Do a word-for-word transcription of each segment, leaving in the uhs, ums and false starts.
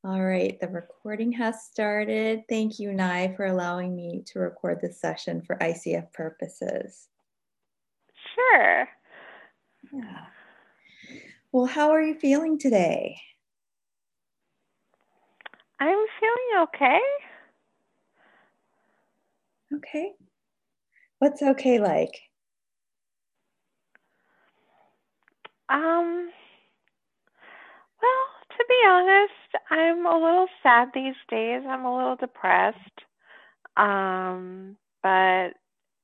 All right, the recording has started. Thank you, Nye, for allowing me to record this session for I C F purposes. Sure. Yeah. Well, how are you feeling today? I'm feeling okay. Okay. What's okay like? Um, well, to be honest, I'm a little sad these days. I'm a little depressed. Um, but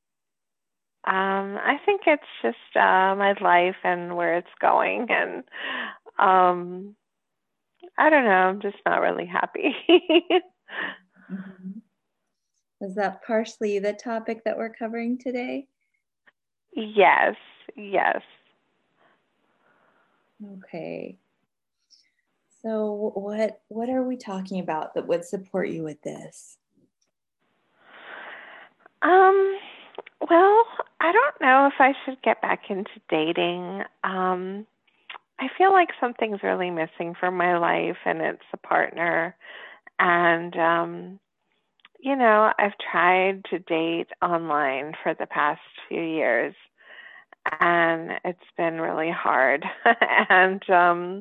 um, I think it's just uh, my life and where it's going, and um, I don't know. I'm just not really happy. Mhm. Is that partially the topic that we're covering today? Yes, yes. Okay. So what what are we talking about that would support you with this? Um, well, I don't know if I should get back into dating. Um, I feel like something's really missing from my life, and it's a partner. And, um, you know, I've tried to date online for the past few years, and it's been really hard. and um,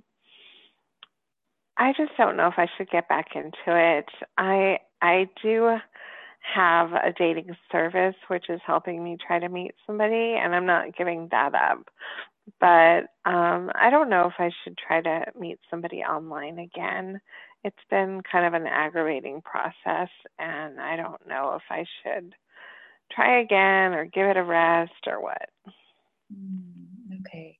I just don't know if I should get back into it. I I do have a dating service which is helping me try to meet somebody, and I'm not giving that up. But um, I don't know if I should try to meet somebody online again. It's been kind of an aggravating process, and I don't know if I should try again or give it a rest or what. Mm, okay.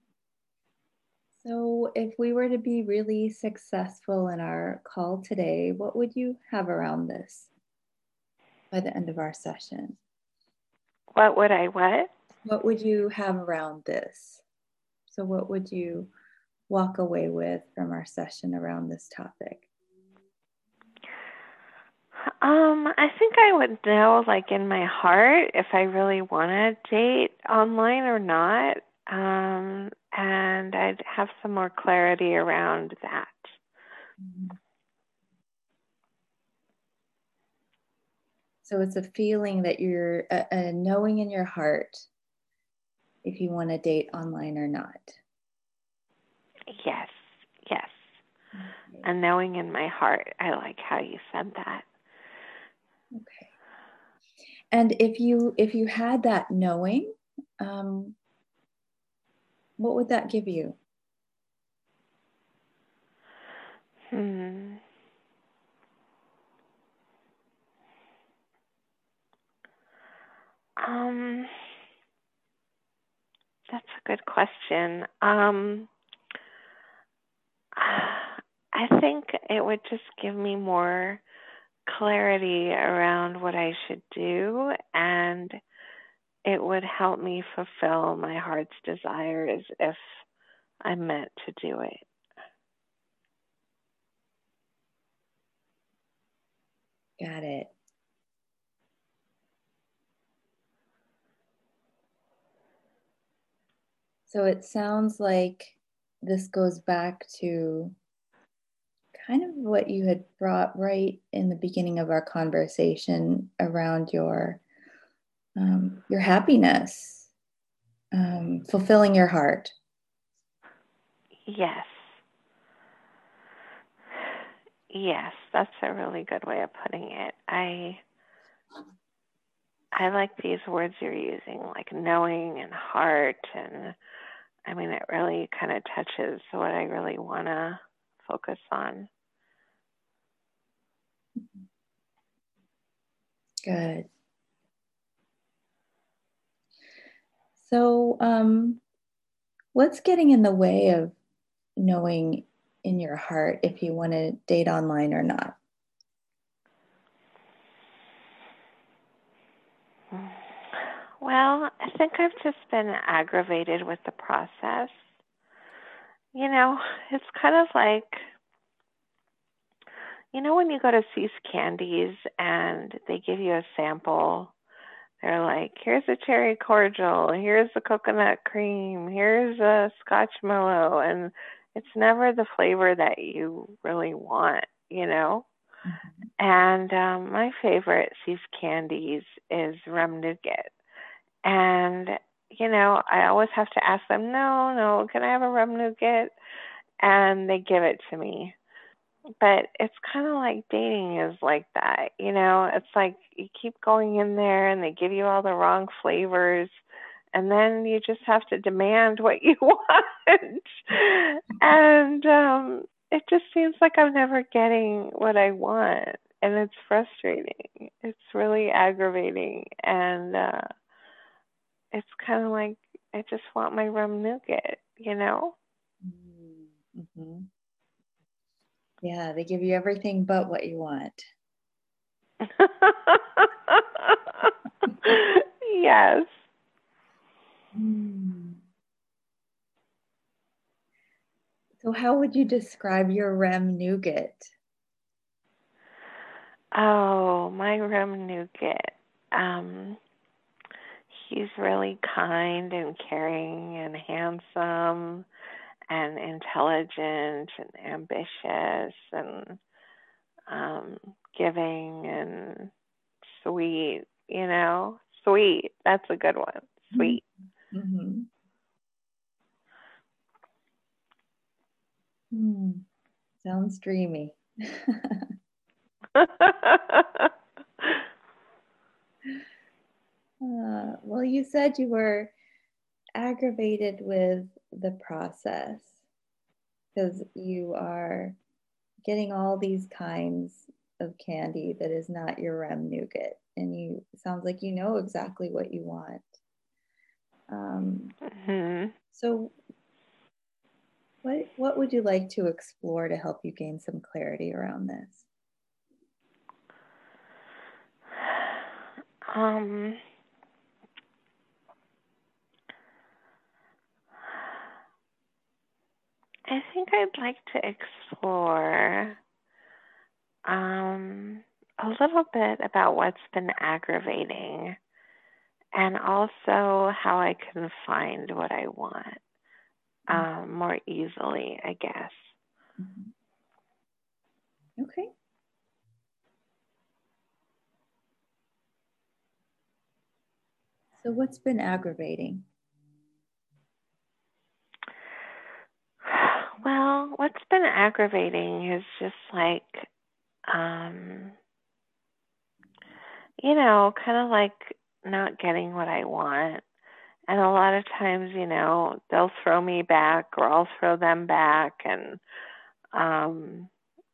So, if we were to be really successful in our call today, what would you have around this by the end of our session? What would I what? What would you have around this? So, what would you walk away with from our session around this topic? Um, I think I would know, like in my heart, if I really want to date online or not. Um, and I'd have some more clarity around that. Mhm. So, it's a feeling that you're a, a knowing in your heart if you want to date online or not. Yes, yes. Okay. And knowing in my heart, I like how you said that. Okay. And if you if you had that knowing, um, what would that give you? Hmm. Um, that's a good question. Um, I think it would just give me more clarity around what I should do, and it would help me fulfill my heart's desires if I meant to do it. Got it. So it sounds like this goes back to kind of what you had brought right in the beginning of our conversation around your um, your happiness, um, fulfilling your heart. Yes. Yes, that's a really good way of putting it. I I like these words you're using, like knowing and heart, and I mean, it really kind of touches what I really want to focus on. Good. So, um, what's getting in the way of knowing in your heart if you want to date online or not? Well, I think I've just been aggravated with the process. You know, it's kind of like, you know, when you go to See's Candies and they give you a sample, they're like, here's a cherry cordial, here's a coconut cream, here's a scotch mellow, and it's never the flavor that you really want, you know? Mhm. And um, my favorite See's candies is rum nougat. And, you know, I always have to ask them, no, no, can I have a rum nougat? And they give it to me. But it's kind of like dating is like that, you know? It's like you keep going in there and they give you all the wrong flavors, and then you just have to demand what you want. And um, it just seems like I'm never getting what I want, and it's frustrating. It's really aggravating, and uh, it's kind of like I just want my rum nougat, you know? Mm-hmm. Yeah, they give you everything but what you want. Yes. Mm. So, how would you describe your Rem nougat? Oh, my rum nougat. Um, he's really kind and caring and handsome and intelligent and ambitious and um, giving and sweet, you know? Sweet. That's a good one. Sweet. Mm-hmm. Mm. Sounds dreamy. Uh, well, you said you were aggravated with the process because you are getting all these kinds of candy that is not your Rem nougat, and you it sounds like you know exactly what you want. Um, hmm so, what what would you like to explore to help you gain some clarity around this? Um, I think I'd like to explore um, a little bit about what's been aggravating and also how I can find what I want um, more easily, I guess. Mhm. Okay. So, what's been aggravating? Well, what's been aggravating is just like, um, you know, kind of like not getting what I want. And a lot of times, you know, they'll throw me back or I'll throw them back. And, um,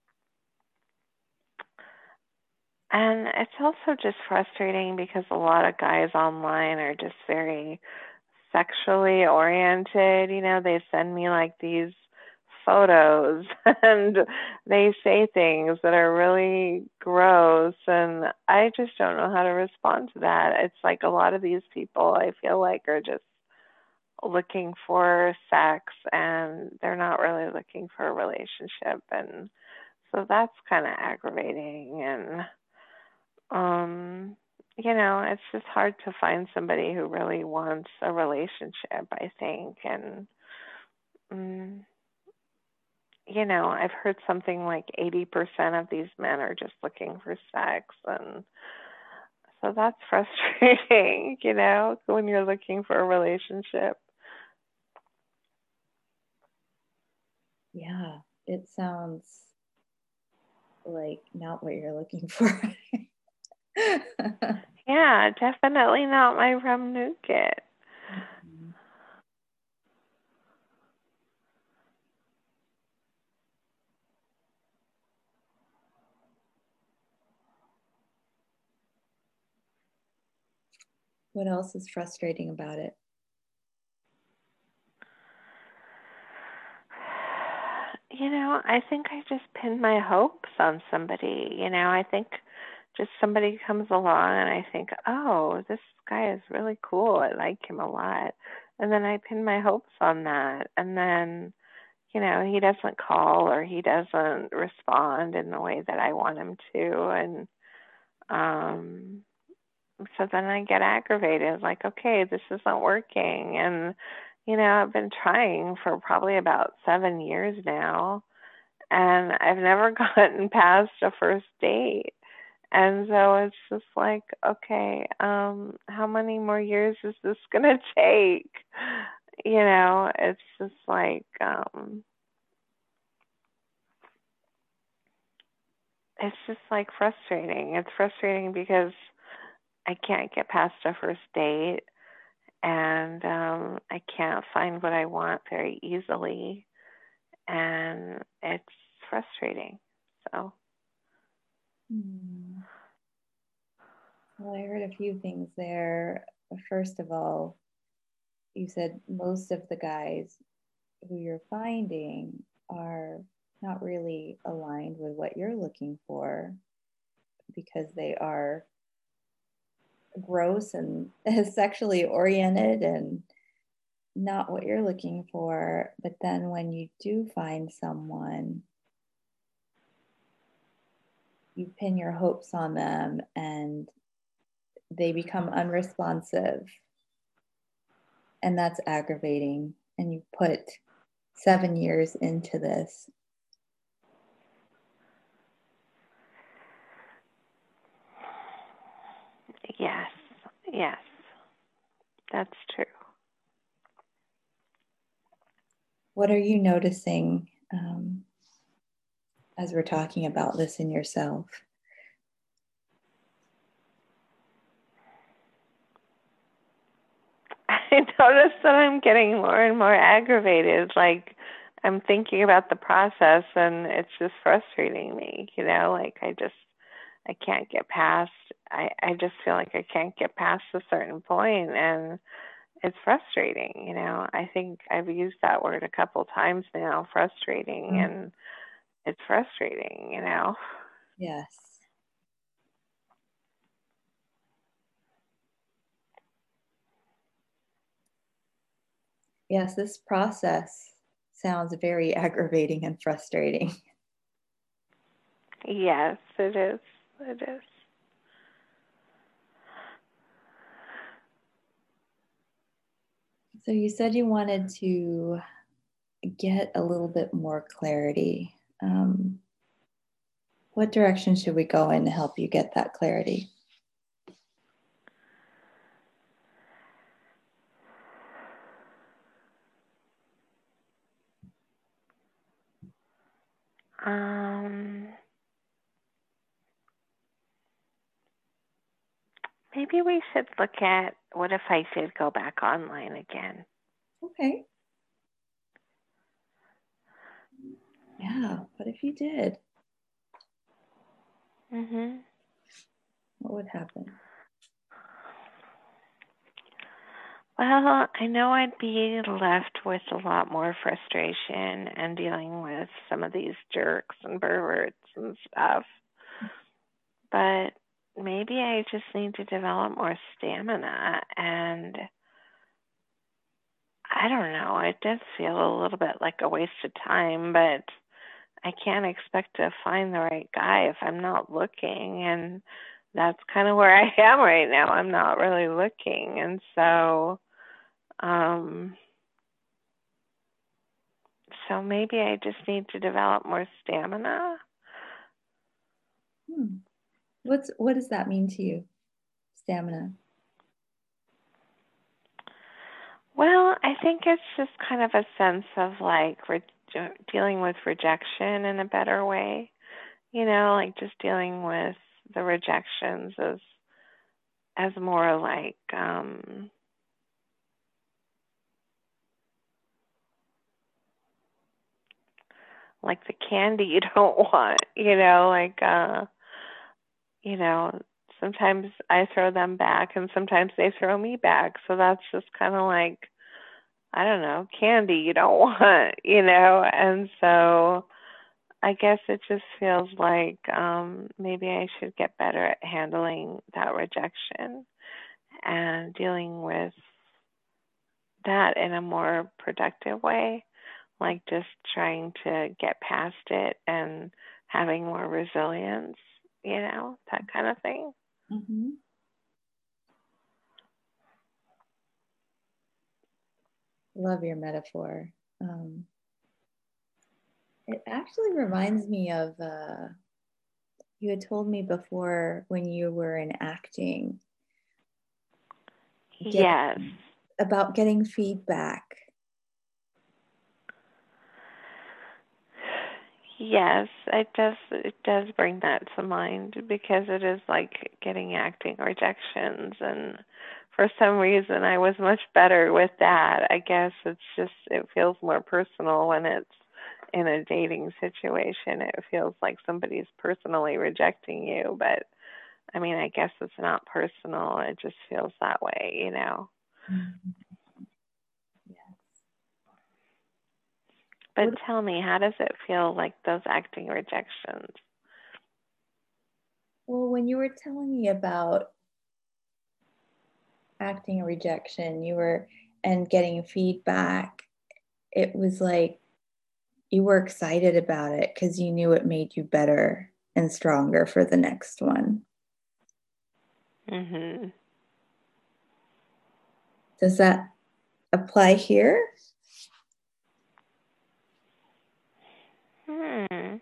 and it's also just frustrating because a lot of guys online are just very sexually oriented. You know, they send me like these photos and they say things that are really gross, and I just don't know how to respond to that. It's like a lot of these people I feel like are just looking for sex and they're not really looking for a relationship, and so that's kind of aggravating. And um you know, it's just hard to find somebody who really wants a relationship, I think. And mm, you know, I've heard something like eighty percent of these men are just looking for sex, and so that's frustrating, you know, when you're looking for a relationship. Yeah, it sounds like not what you're looking for. Yeah, definitely not my rum nougat. Mhm. What else is frustrating about it? You know, I think I just pinned my hopes on somebody. You know, I think just somebody comes along and I think, oh, this guy is really cool. I like him a lot. And then I pin my hopes on that. And then, you know, he doesn't call or he doesn't respond in the way that I want him to. And um, so then I get aggravated, like, okay, this isn't working. And you know, I've been trying for probably about seven years now, and I've never gotten past a first date. And so it's just like, okay, um, how many more years is this gonna take? You know, it's just like, um, it's just like frustrating. It's frustrating because I can't get past a first date, and um, I can't find what I want very easily, and it's frustrating. So, Hmm. Well, I heard a few things there. First of all, you said most of the guys who you're finding are not really aligned with what you're looking for because they are gross and sexually oriented and not what you're looking for. But then when you do find someone, you pin your hopes on them and they become unresponsive. And that's aggravating. And you put seven years into this. yes, yes, that's true. What are you noticing um, as we're talking about this in yourself? I notice that I'm getting more and more aggravated. Like, I'm thinking about the process and it's just frustrating me, you know, like I just I can't get past I, I just feel like I can't get past a certain point, and it's frustrating, you know. I think I've used that word a couple times now, frustrating, Mm. and it's frustrating, you know. Yes. Yes, this process sounds very aggravating and frustrating. Yes, it is. It is. So you said you wanted to get a little bit more clarity. Um, what direction should we go in to help you get that clarity? Um maybe we should look at what if I did go back online again. Okay. Yeah. What if you did? Mhm. What would happen? Well, I know I'd be left with a lot more frustration and dealing with some of these jerks and perverts and stuff. But maybe I just need to develop more stamina, and I don't know. It does feel a little bit like a waste of time, but I can't expect to find the right guy if I'm not looking, and that's kind of where I am right now. I'm not really looking, and so um so maybe I just need to develop more stamina. Hmm. What's what does that mean to you? Stamina. Well, I think it's just kind of a sense of like re- dealing with rejection in a better way. You know, like just dealing with the rejections as as more like um like the candy you don't want, you know, like uh you know, sometimes I throw them back and sometimes they throw me back. So that's just kind of like, I don't know, candy you don't want, you know? And so I guess it just feels like um, maybe I should get better at handling that rejection and dealing with that in a more productive way, like just trying to get past it and having more resilience, you know, that kind of thing. Mm-hmm. Love your metaphor. Um, it actually reminds me of uh, you had told me before when you were in acting, get Yes. about getting feedback. Yes, it does it does bring that to mind because it is like getting acting rejections, and for some reason I was much better with that. I guess it's just it feels more personal when it's in a dating situation. It feels like somebody's personally rejecting you, but I mean, I guess it's not personal. It just feels that way, you know. Mhm. Yes. But What, tell me, how does it feel like those acting rejections? well, when you were telling me about acting rejection, you were and getting feedback, it was like you were excited about it because you knew it made you better and stronger for the next one. Mhm. Does that apply here? Hmm.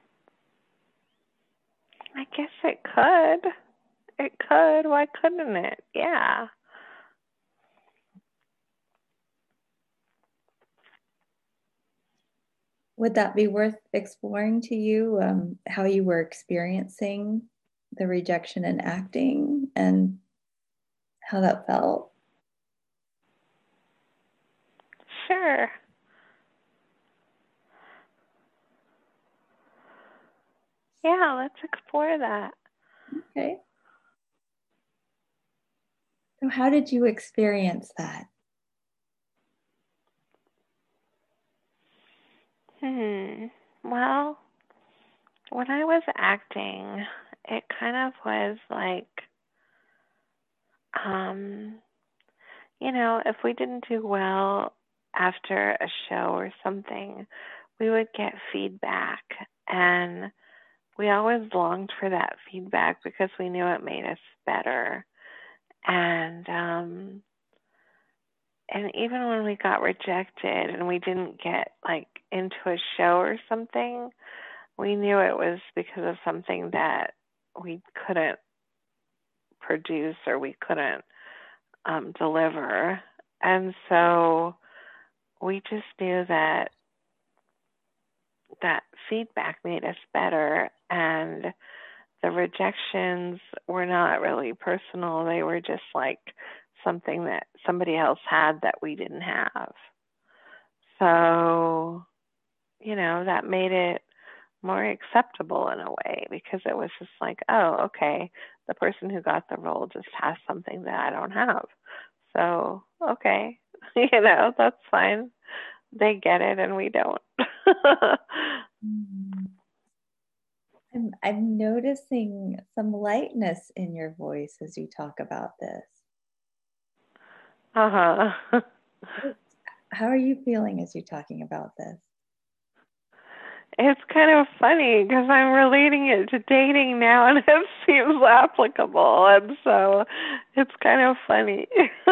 I guess it could. It could. Why couldn't it? Yeah. Would that be worth exploring to you? Um, how you were experiencing the rejection in acting and how that felt? Sure. Yeah, let's explore that. Okay. So, how did you experience that? Hmm. Well, when I was acting, it kind of was like, um, you know, if we didn't do well after a show or something, we would get feedback. And we always longed for that feedback because we knew it made us better. And um and even when we got rejected and we didn't get like into a show or something, we knew it was because of something that we couldn't produce or we couldn't um, deliver. And so we just knew that that feedback made us better, and the rejections were not really personal. They were just like something that somebody else had that we didn't have. So, you know, that made it more acceptable in a way because it was just like, oh, okay, the person who got the role just has something that I don't have. So, okay, you know, that's fine. They get it and we don't. Mm. I'm, I'm noticing some lightness in your voice as you talk about this. Uh-huh. How are you feeling as you're talking about this? It's kind of funny because I'm relating it to dating now and it seems applicable. And so it's kind of funny.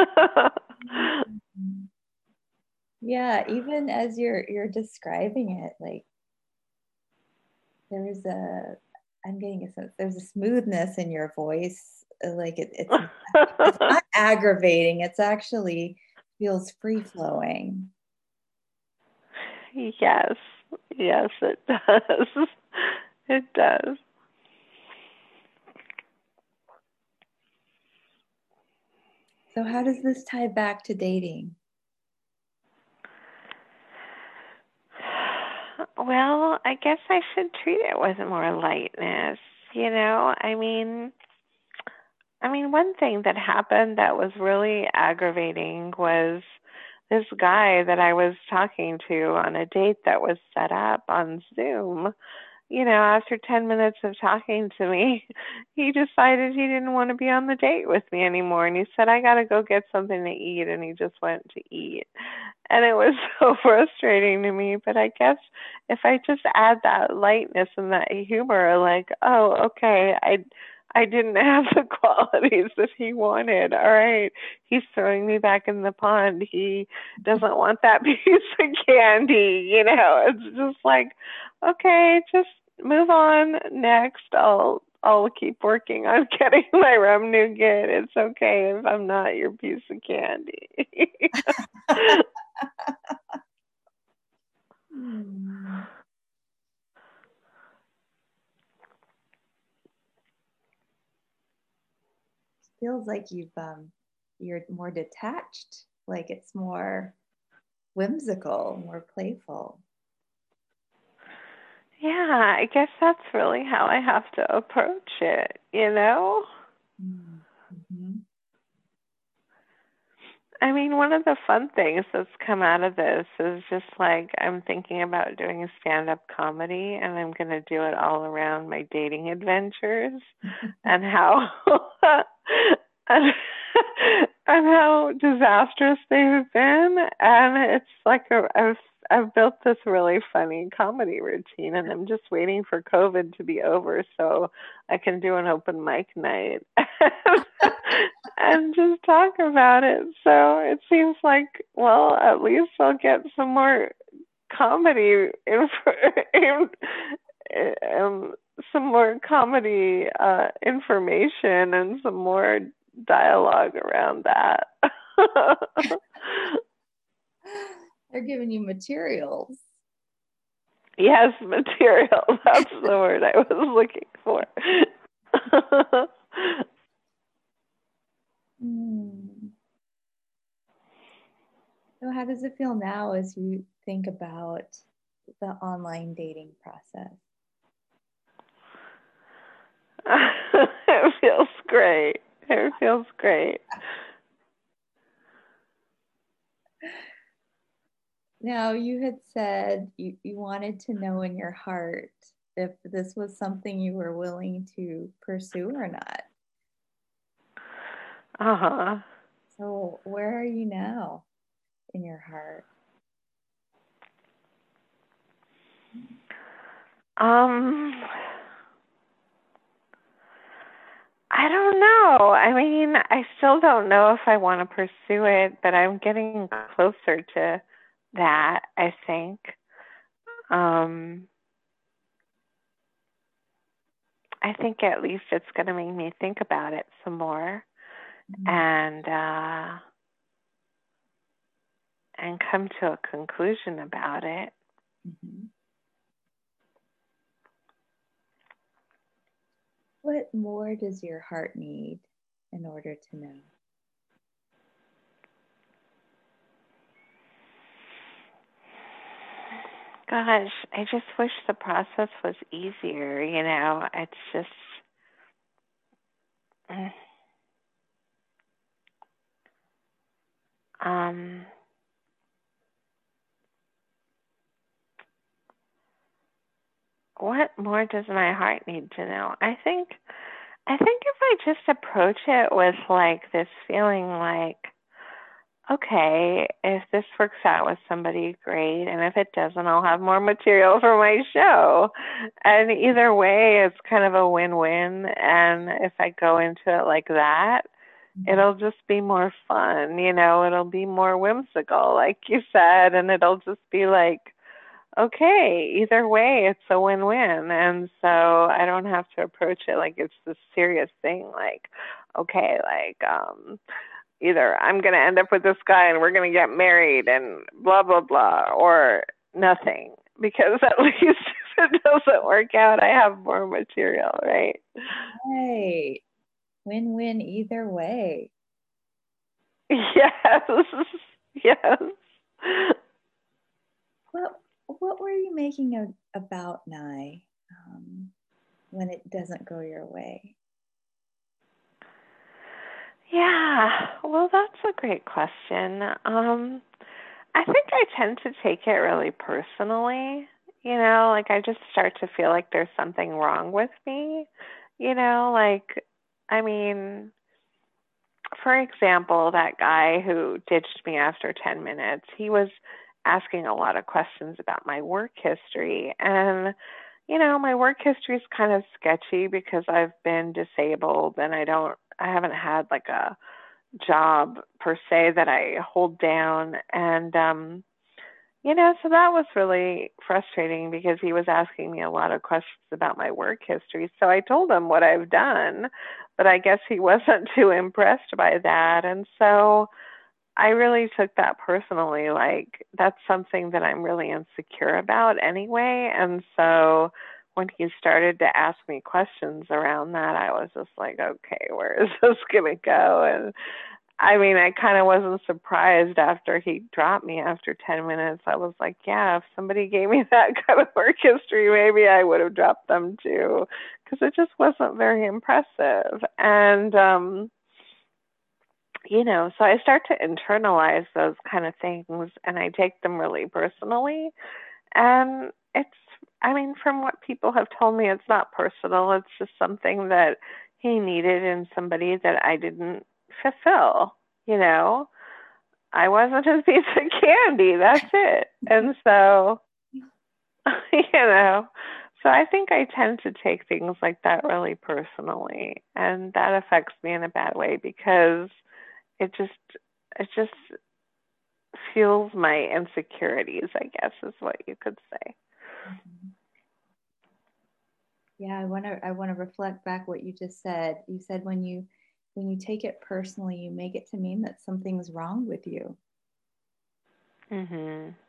Mhm. Yeah, even as you're you're describing it, like there's a, I'm getting a sense there's a smoothness in your voice. uh, Like it, it's it's not aggravating. It's actually feels free flowing. Yes. Yes, it does. It does. So how does this tie back to dating? Well, I guess I should treat it with more lightness, you know? I mean, I mean, one thing that happened that was really aggravating was this guy that I was talking to on a date that was set up on Zoom. You know, after ten minutes of talking to me, he decided he didn't want to be on the date with me anymore. And he said, I got to go get something to eat. And he just went to eat. And it was so frustrating to me. But I guess if I just add that lightness and that humor, like, oh, okay, I, I didn't have the qualities that he wanted. All right, he's throwing me back in the pond. He doesn't want that piece of candy. You know, it's just like, okay, just move on. Next, I'll I'll keep working on getting my rum nougat. It's okay if I'm not your piece of candy. Hmm. Feels like you've um you're more detached, like it's more whimsical, more playful. Yeah, I guess that's really how I have to approach it, you know? Mm-hmm. I mean, one of the fun things that's come out of this is just like I'm thinking about doing stand up comedy, and I'm going to do it all around my dating adventures and how and, and how disastrous they've been. And it's like a, I've I've built this really funny comedy routine, and I'm just waiting for COVID to be over so I can do an open mic night and just talk about it. So it seems like, well, at least I'll get some more comedy info, um, some more comedy uh, information and some more dialogue around that. They're giving you materials. Yes, material. That's the word I was looking for. Mm. So, how does it feel now as you think about the online dating process? It feels great. It feels great. Now, you had said you, you wanted to know in your heart if this was something you were willing to pursue or not. Uh huh. So, where are you now in your heart? Um, I don't know. I mean, I still don't know if I want to pursue it, but I'm getting closer to that, I think. Um, I think at least it's going to make me think about it some more Mm-hmm. and uh, and come to a conclusion about it. Mm-hmm. What more does your heart need in order to know? Gosh, I just wish the process was easier, you know. It's just mm, um what more does my heart need to know? I think I think if I just approach it with like this feeling like, okay, if this works out with somebody, great. And if it doesn't, I'll have more material for my show. And either way, it's kind of a win-win. And if I go into it like that, Mm-hmm. it'll just be more fun, you know, it'll be more whimsical, like you said, and it'll just be like, okay, either way, it's a win-win. And so I don't have to approach it like it's this serious thing, like, okay, like, um, either I'm going to end up with this guy and we're going to get married and blah, blah, blah, or nothing. Because at least if it doesn't work out, I have more material, right? Right. Win-win either way. Yes. Yes. What what were you making a, about Nye um, when it doesn't go your way? Yeah. Well, that's a great question. Um, I think I tend to take it really personally. You know, like I just start to feel like there's something wrong with me. You know, like, I mean, for example, that guy who ditched me after ten minutes, he was asking a lot of questions about my work history. And, you know, my work history is kind of sketchy because I've been disabled and I don't, I haven't had like a job per se that I hold down. And, um, you know, so that was really frustrating because he was asking me a lot of questions about my work history. So I told him what I've done, but I guess he wasn't too impressed by that. And so I really took that personally. Like, that's something that I'm really insecure about anyway. And so when he started to ask me questions around that, I was just like, okay, where is this going to go? And I mean, I kind of wasn't surprised after he dropped me after ten minutes. I was like, yeah, if somebody gave me that kind of work history, maybe I would have dropped them too, because it just wasn't very impressive. And, um, you know, so I start to internalize those kind of things and I take them really personally. And it's, I mean, from what people have told me, it's not personal. It's just something that he needed in somebody that I didn't fulfill, you know? I wasn't his piece of candy. That's it. And so, you know, so I think I tend to take things like that really personally. And that affects me in a bad way because it just, it just fuels my insecurities, I guess is what you could say. Mhm. Yeah, I want to I want to reflect back what you just said. You said when you when you take it personally, you make it to mean that something's wrong with you. Mhm.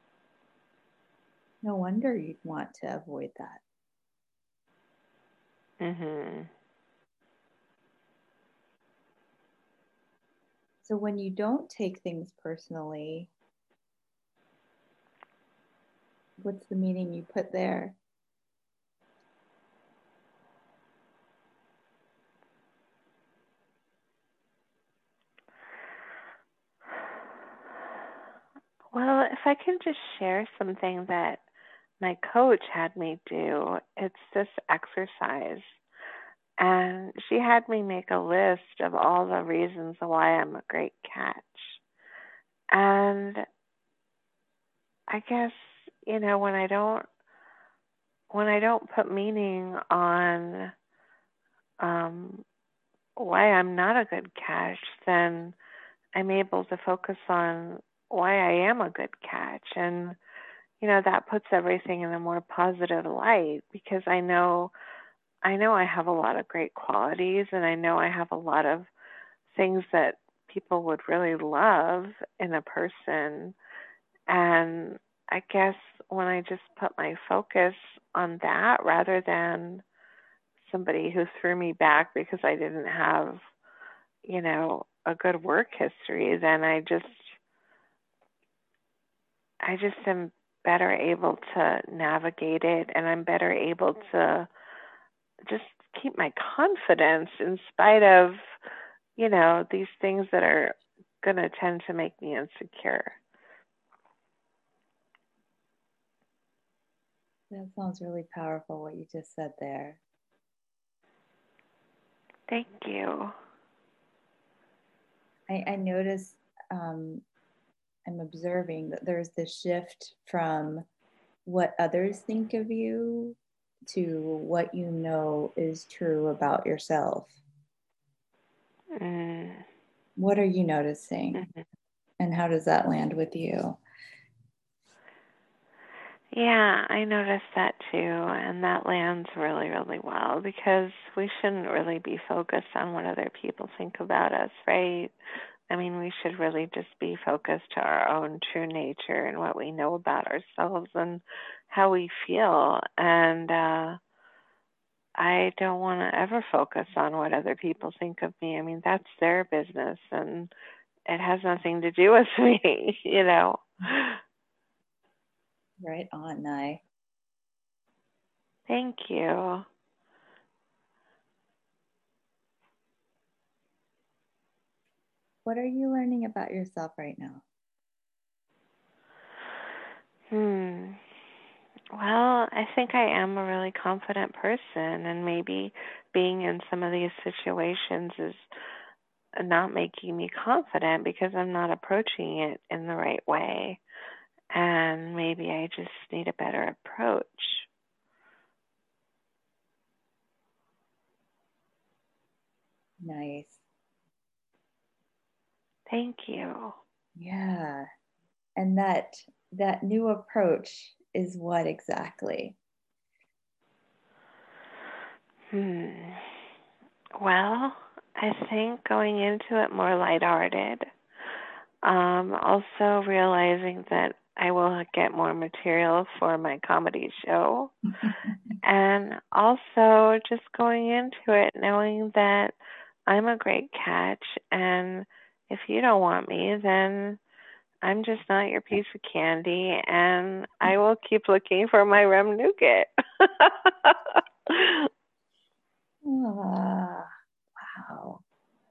No wonder you'd want to avoid that. Mhm. So when you don't take things personally, what's the meaning you put there? Well, if I can just share something that my coach had me do, it's this exercise. And she had me make a list of all the reasons why I'm a great catch. And I guess, you know, when I don't when I don't put meaning on um why I'm not a good catch, then I'm able to focus on why I am a good catch. And, you know, that puts everything in a more positive light because I know I know I have a lot of great qualities and I know I have a lot of things that people would really love in a person. And I guess when I just put my focus on that rather than somebody who threw me back because I didn't have, you know, a good work history, then I just I just am better able to navigate it and I'm better able to just keep my confidence in spite of, you know, these things that are going to tend to make me insecure. That sounds really powerful, what you just said there. Thank you. I, I notice um, I'm observing that there's this shift from what others think of you to what you know is true about yourself. Mm. What are you noticing? Mhm. And how does that land with you? Yeah, I noticed that too, and that lands really, really well because we shouldn't really be focused on what other people think about us, right? I mean, we should really just be focused to our own true nature and what we know about ourselves and how we feel. And uh, I don't want to ever focus on what other people think of me. I mean, that's their business and it has nothing to do with me, you know? Right on, Nye. Thank you. What are you learning about yourself right now? Hmm. Well, I think I am a really confident person, and maybe being in some of these situations is not making me confident because I'm not approaching it in the right way. And maybe I just need a better approach. Nice. Thank you. Yeah. And that that new approach is what exactly? Hmm. Well, I think going into it more lighthearted. Um, also realizing that I will get more material for my comedy show. And also just going into it knowing that I'm a great catch, and if you don't want me, then I'm just not your piece of candy, and I will keep looking for my Rem Nougat. Ah, wow.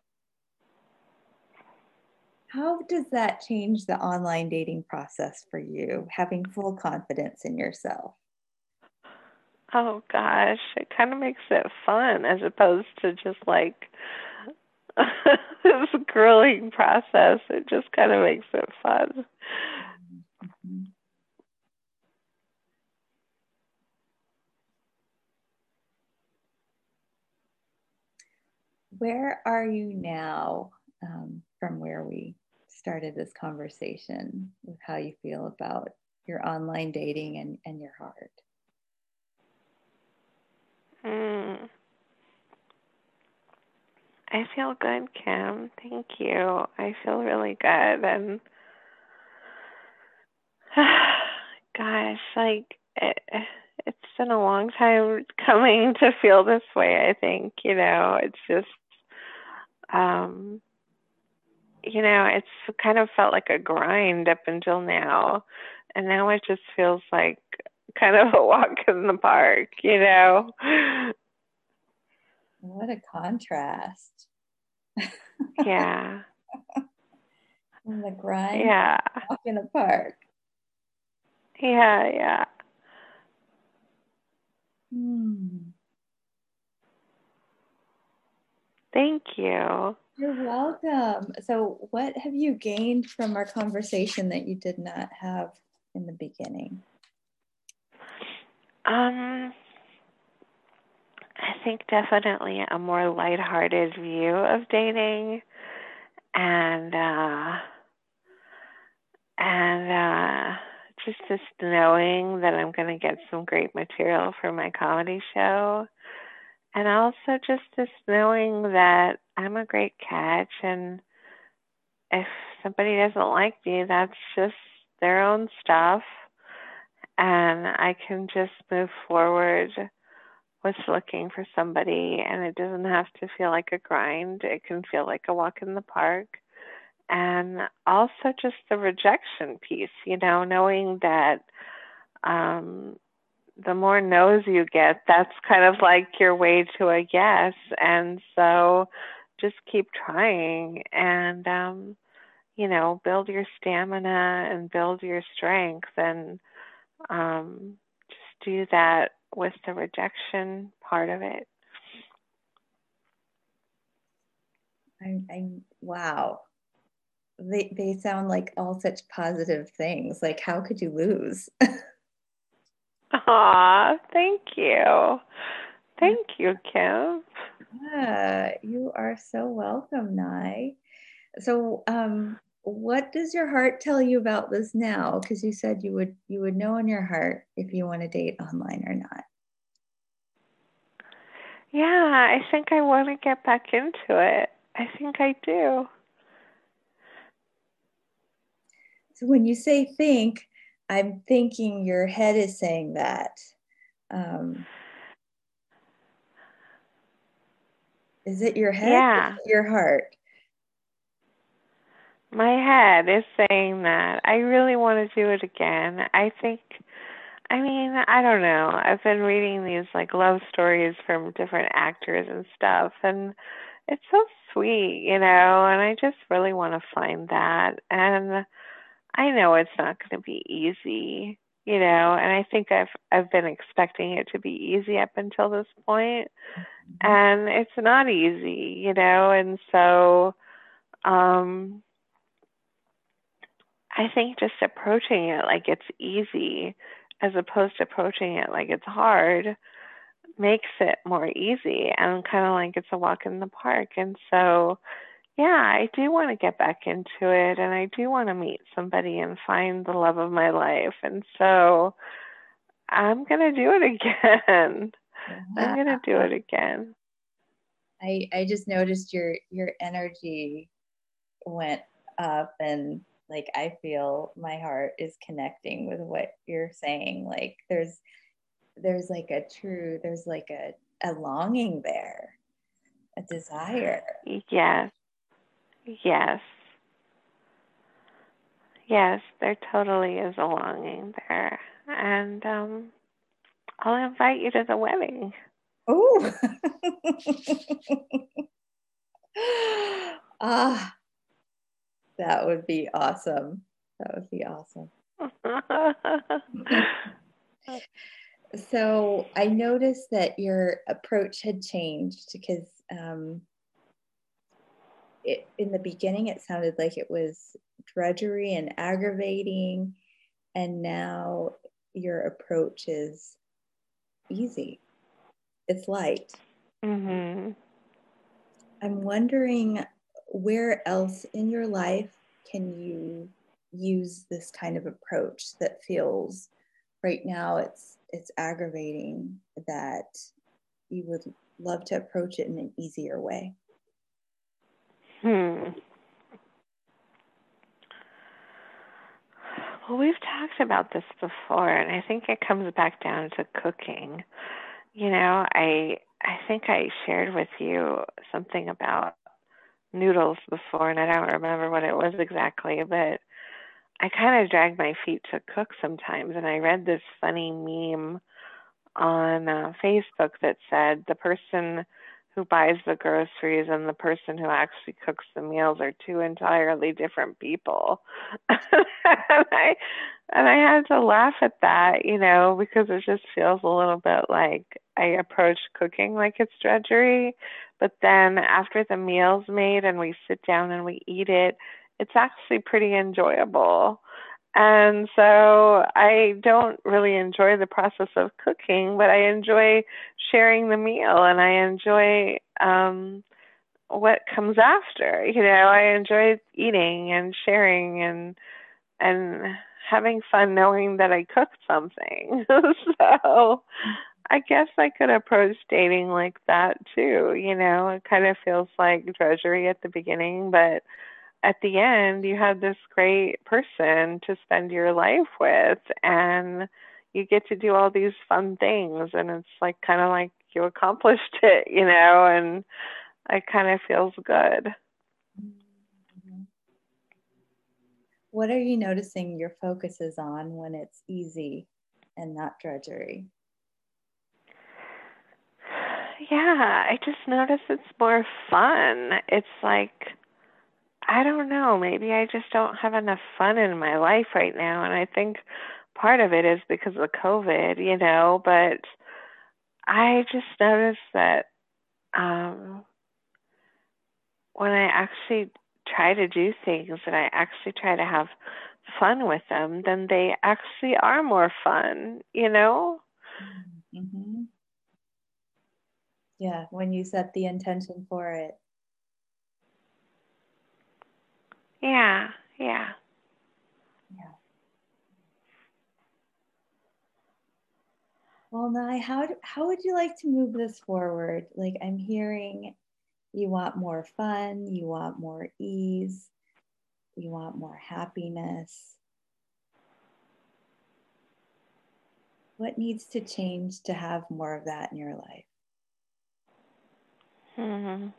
How does that change the online dating process for you, having full confidence in yourself? Oh gosh, it kind of makes it fun as opposed to just like this grueling process. It just kind of makes it fun. Mhm. Where are you now um, from where we started this conversation with how you feel about your online dating and, and your heart? Mm. I feel good, Kim. Thank you. I feel really good. And gosh, like it, it's been a long time coming to feel this way, I think. You know, it's just, um, you know, it's kind of felt like a grind up until now. And now it just feels like kind of a walk in the park, you know? What a contrast. Yeah. From the grind, Yeah. walk in the park. Yeah, yeah. Hmm. Thank you. You're welcome. So, what have you gained from our conversation that you did not have in the beginning? Um, I think definitely a more lighthearted view of dating, and uh and uh just this knowing that I'm going to get some great material for my comedy show, and also just this knowing that I'm a great catch, and if somebody doesn't like me, that's just their own stuff, and I can just move forward with looking for somebody, and it doesn't have to feel like a grind. It can feel like a walk in the park. And also just the rejection piece, you know, knowing that um, the more no's you get, that's kind of like your way to a yes. And so just keep trying and, um, you know, build your stamina and build your strength, and um, just do that with the rejection part of it. I, I wow. They they sound like all such positive things. Like, how could you lose? Aw, thank you. Thank you, Kim. Yeah, you are so welcome, Nye. So, um, what does your heart tell you about this now? Because you said you would you would know in your heart if you want to date online or not. Yeah, I think I want to get back into it. I think I do. So when you say think, I'm thinking your head is saying that. Um, is it your head or is Yeah, it your heart? my head is saying that. I really want to do it again. I think, I mean, I don't know. I've been reading these like love stories from different actors and stuff, and it's so sweet, you know, and I just really want to find that. And I know it's not going to be easy, you know, and I think I've I've been expecting it to be easy up until this point, Mhm. and it's not easy, you know, and so um I think just approaching it like it's easy as opposed to approaching it like it's hard makes it more easy and kind of like it's a walk in the park. And so, yeah, I do want to get back into it and I do want to meet somebody and find the love of my life. And so I'm going to do it again. I'm Yeah. going to do it again. I I just noticed your your energy went up, and like I feel my heart is connecting with what you're saying. Like there's there's like a true there's like a a longing there, a desire. Yes. Yes. Yes, there totally is a longing there. And um I'll invite you to the wedding. Oh. Ah, that would be awesome. That would be awesome. So I noticed that your approach had changed because um, it, in the beginning it sounded like it was drudgery and aggravating, and now your approach is easy. It's light. Mhm. I'm wondering where else in your life can you use this kind of approach that feels right now it's it's aggravating, that you would love to approach it in an easier way. Hmm. Well, we've talked about this before, and I think it comes back down to cooking. You know, I I think I shared with you something about noodles before, and I don't remember what it was exactly, but I kind of drag my feet to cook sometimes. And I read this funny meme on uh, Facebook that said the person who buys the groceries and the person who actually cooks the meals are two entirely different people. and I and I had to laugh at that, you know, because it just feels a little bit like I approach cooking like it's drudgery, but then after the meal's made and we sit down and we eat it, it's actually pretty enjoyable. And so I don't really enjoy the process of cooking, but I enjoy sharing the meal and I enjoy um what comes after. You know, I enjoy eating and sharing and and having fun knowing that I cooked something. So I guess I could approach dating like that too, you know. It kind of feels like drudgery at the beginning, but at the end you have this great person to spend your life with and you get to do all these fun things and it's like kind of like you accomplished it, you know, and it kind of feels good. Mhm. What are you noticing your focus is on when it's easy and not drudgery? Yeah, I just notice it's more fun. It's like I don't know, maybe I just don't have enough fun in my life right now and I think part of it is because of COVID, you know, but I just noticed that um when I actually try to do things and I actually try to have fun with them, then they actually are more fun, you know? Mm-hmm. Yeah, when you set the intention for it. Yeah, yeah. Yeah. Well, Nye, how how would you like to move this forward? Like I'm hearing you want more fun, you want more ease, you want more happiness. What needs to change to have more of that in your life? Hmm.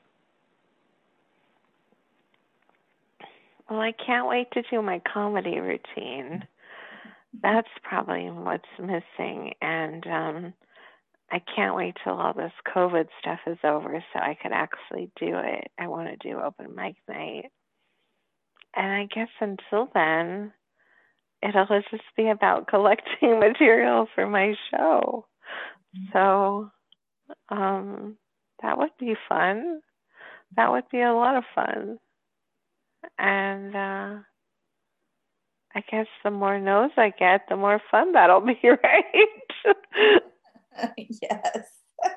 Well, I can't wait to do my comedy routine. That's probably what's missing. And um, I can't wait till all this COVID stuff is over so I can actually do it. I want to do open mic night. And I guess until then, it'll just be about collecting material for my show. So, um, that would be fun. That would be a lot of fun. And uh, I guess the more no's I get, the more fun that'll be, right? Yes.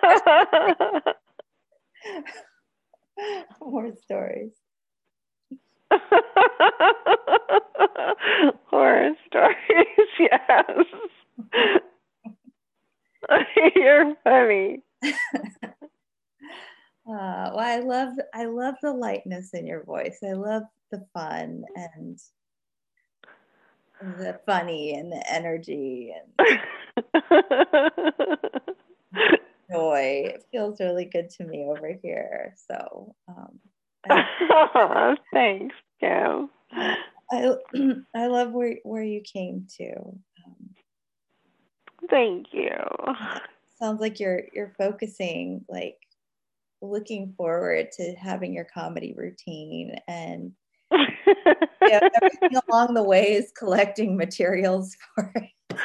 More stories. Horror stories, yes. You're funny. Uh, well, I love I love the lightness in your voice. I love the fun and the funny and the energy and joy. It feels really good to me over here. So um, I, Oh, thanks, Joe. uh, I I love where where you came to. Um, Thank you. yeah, sounds like you're you're focusing, like looking forward to having your comedy routine, and yeah, everything along the way is collecting materials for it.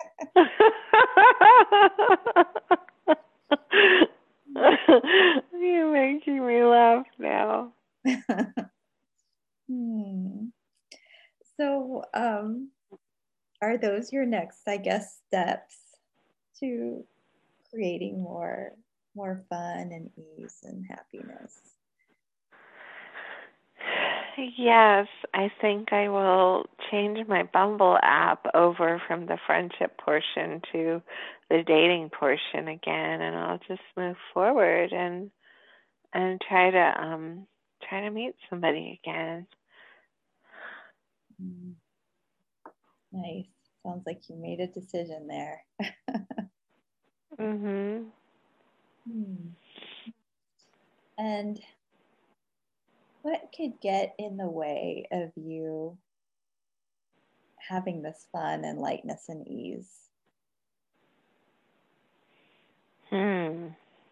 You're making me laugh now. Hmm. So, um, are those your next, I guess, steps to creating more more fun and ease and happiness? Yes, I think I will change my Bumble app over from the friendship portion to the dating portion again, and I'll just move forward and and try to um try to meet somebody again. Mm, nice. Sounds like you made a decision there. Mhm. Hmm. And what could get in the way of you having this fun and lightness and ease? Hmm.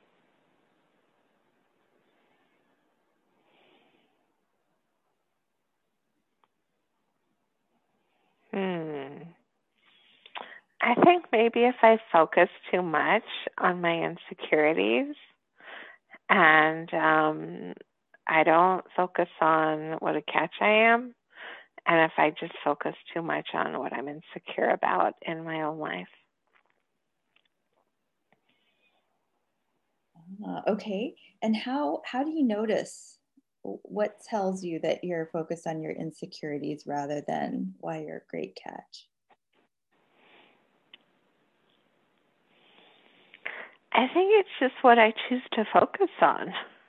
Hmm. I think maybe if I focus too much on my insecurities and um I don't focus on what a catch I am, and if I just focus too much on what I'm insecure about in my own life. Uh, okay. And how how do you notice what tells you that you're focused on your insecurities rather than why you're a great catch? I think it's just what I choose to focus on.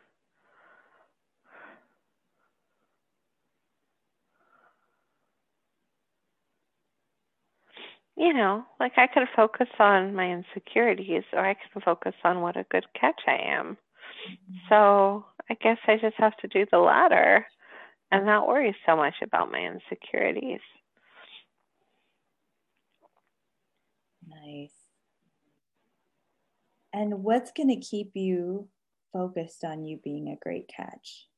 You know, like I could focus on my insecurities or I could focus on what a good catch I am. So I guess I just have to do the latter and not worry so much about my insecurities. Nice. And what's going to keep you focused on you being a great catch?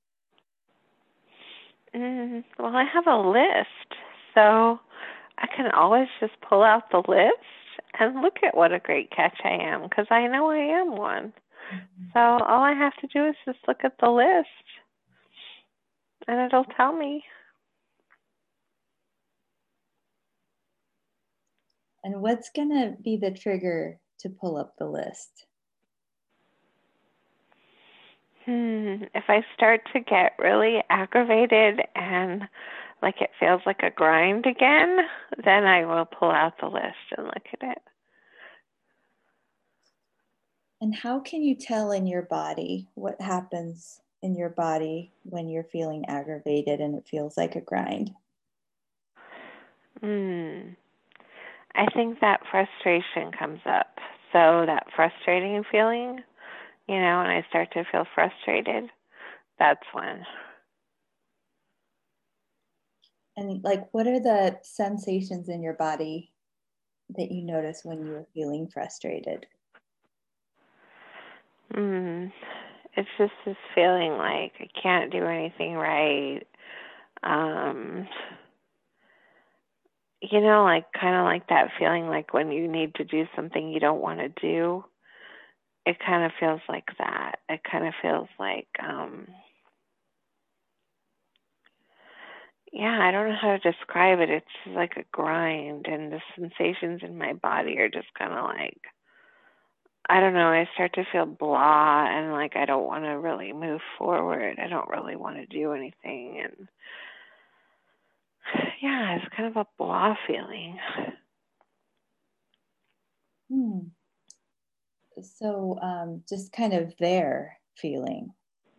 Mm, well, I have a list, so I can always just pull out the list and look at what a great catch I am because I know I am one. Mhm. So all I have to do is just look at the list and it'll tell me. And what's going to be the trigger to pull up the list? Hmm, if I start to get really aggravated and like it feels like a grind again, then I will pull out the list and look at it. And how can you tell in your body what happens in your body when you're feeling aggravated and it feels like a grind? Hmm. I think that frustration comes up. So that frustrating feeling, you know, and I start to feel frustrated, that's when. And like, what are the sensations in your body that you notice when you're feeling frustrated? Mm, it's just this feeling like I can't do anything right. Um, you know, like kind of like that feeling like when you need to do something you don't want to do. It kind of feels like that. It kind of feels like, um, yeah, I don't know how to describe it. It's like a grind, and the sensations in my body are just kind of like I don't know, I start to feel blah and like I don't want to really move forward. I don't really want to do anything. And yeah, it's kind of a blah feeling. Hmm. So um, just kind of there feeling.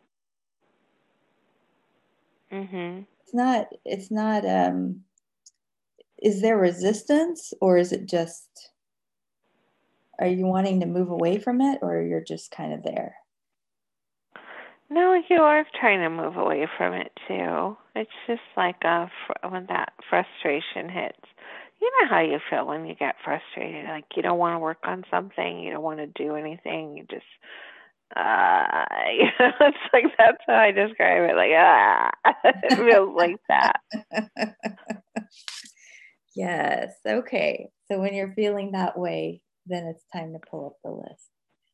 Mhm. It's not, it's not, um, is there resistance or is it just, are you wanting to move away from it or you're just kind of there? No, you are trying to move away from it too. It's just like uh fr- when that frustration hits. You know how you feel when you get frustrated. Like you don't want to work on something, you don't want to do anything. You just, uh, you know, it's like that's how I describe it. Like, ah, it feels like that. Yes. Okay. So when you're feeling that way, then it's time to pull up the list.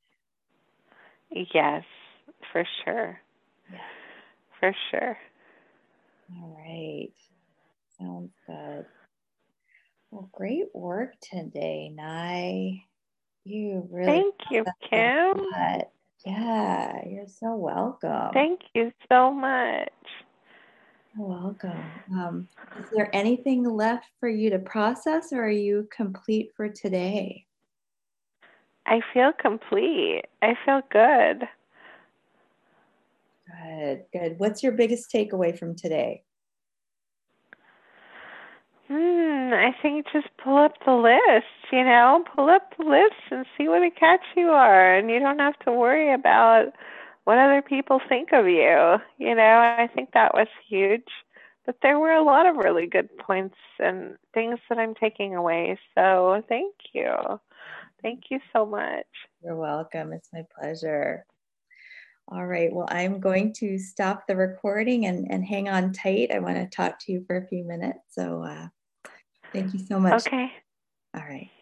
Yes, for sure, Yeah. for sure. All right. Sounds good. Well, great work today, Nye. You really Thank you, processed a Kim. lot. Yeah, you're so welcome. Thank you so much. You're welcome. Um, is there anything left for you to process, or are you complete for today? I feel complete. I feel good. Good, good. What's your biggest takeaway from today? Hmm, I think just pull up the list, you know, pull up the list and see what a catch you are. And you don't have to worry about what other people think of you. You know, I think that was huge. But there were a lot of really good points and things that I'm taking away. So thank you. Thank you so much. You're welcome. It's my pleasure. All right. Well, I'm going to stop the recording and, and hang on tight. I want to talk to you for a few minutes. So uh, thank you so much. Okay. All right.